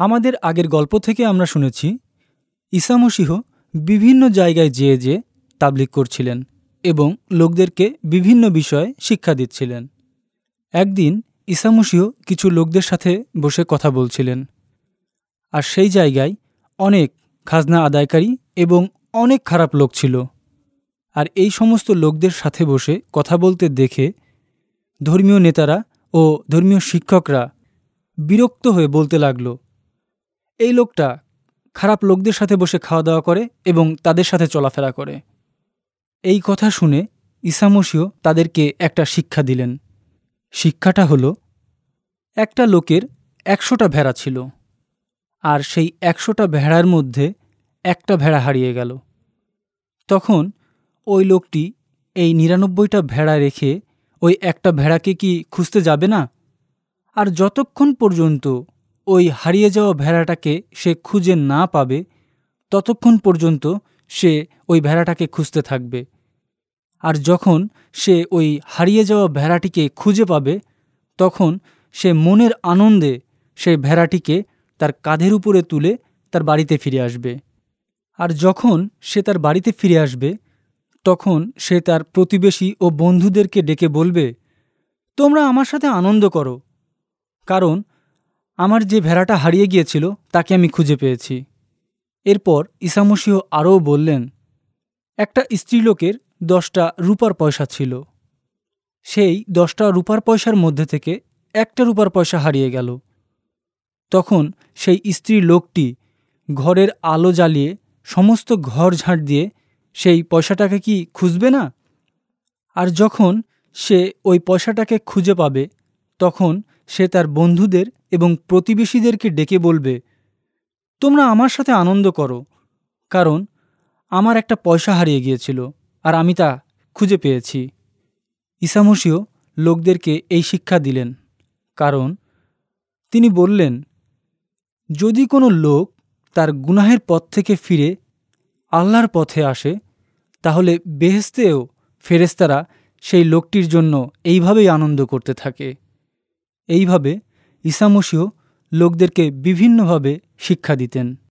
আমাদের আগের গল্প থেকে আমরা শুনেছি ঈসা মসীহ বিভিন্ন জায়গায় যেয়ে তাবলীগ করছিলেন এবং লোকদেরকে বিভিন্ন বিষয়ে শিক্ষা দিচ্ছিলেন। একদিন ঈসা মসীহ কিছু লোকদের সাথে বসে কথা বলছিলেন, আর সেই জায়গায় অনেক খাজনা আদায়কারী এবং অনেক খারাপ লোক ছিল। আর এই সমস্ত লোকদের সাথে বসে কথা বলতে দেখে ধর্মীয় নেতারা ও ধর্মীয় শিক্ষকরা বিরক্ত হয়ে বলতে লাগল, এই লোকটা খারাপ লোকদের সাথে বসে খাওয়া দাওয়া করে এবং তাদের সাথে চলাফেরা করে। এই কথা শুনে ঈসা মসীহ তাদেরকে একটা শিক্ষা দিলেন। শিক্ষাটা হলো, একটা লোকের ১০০টা ভেড়া ছিল, আর সেই ১০০টা ভেড়ার মধ্যে একটা ভেড়া হারিয়ে গেল। তখন ওই লোকটি এই ৯৯টা ভেড়া রেখে ওই একটা ভেড়াকে কি খুঁজতে যাবে না? আর যতক্ষণ পর্যন্ত ওই হারিয়ে যাওয়া ভেড়াটাকে সে খুঁজে না পাবে ততক্ষণ পর্যন্ত সে ওই ভেড়াটাকে খুঁজতে থাকবে। আর যখন সে ওই হারিয়ে যাওয়া ভেড়াটিকে খুঁজে পাবে তখন সে মনের আনন্দে সেই ভেড়াটিকে তার কাঁধের উপরে তুলে তার বাড়িতে ফিরে আসবে। আর যখন সে তার বাড়িতে ফিরে আসবে তখন সে তার প্রতিবেশী ও বন্ধুদেরকে ডেকে বলবে, তোমরা আমার সাথে আনন্দ করো, কারণ আমার যে ভেড়াটা হারিয়ে গিয়েছিল তাকে আমি খুঁজে পেয়েছি। এরপর ঈসা মসীহ আরও বললেন, একটা স্ত্রীলোকের 10টা রূপার পয়সা ছিল। সেই 10টা রূপার পয়সার মধ্যে থেকে একটা রূপার পয়সা হারিয়ে গেল। তখন সেই স্ত্রী লোকটি ঘরের আলো জ্বালিয়ে সমস্ত ঘর ঝাঁট দিয়ে সেই পয়সাটাকে কি খুঁজবে না? আর যখন সে ওই পয়সাটাকে খুঁজে পাবে তখন সে তার বন্ধুদের এবং প্রতিবেশীদেরকে ডেকে বলবে, তোমরা আমার সাথে আনন্দ করো, কারণ আমার একটা পয়সা হারিয়ে গিয়েছিল আর আমি তা খুঁজে পেয়েছি। ঈসা মসীহ লোকদেরকে এই শিক্ষা দিলেন, কারণ তিনি বললেন, যদি কোনো লোক তার গুনাহের পথ থেকে ফিরে আল্লাহর পথে আসে তাহলে বেহেশতেও ফেরেশতারা সেই লোকটির জন্য এইভাবেই আনন্দ করতে থাকে। এইভাবে ঈসা মসীহ লোকদেরকে বিভিন্নভাবে শিক্ষা দিতেন।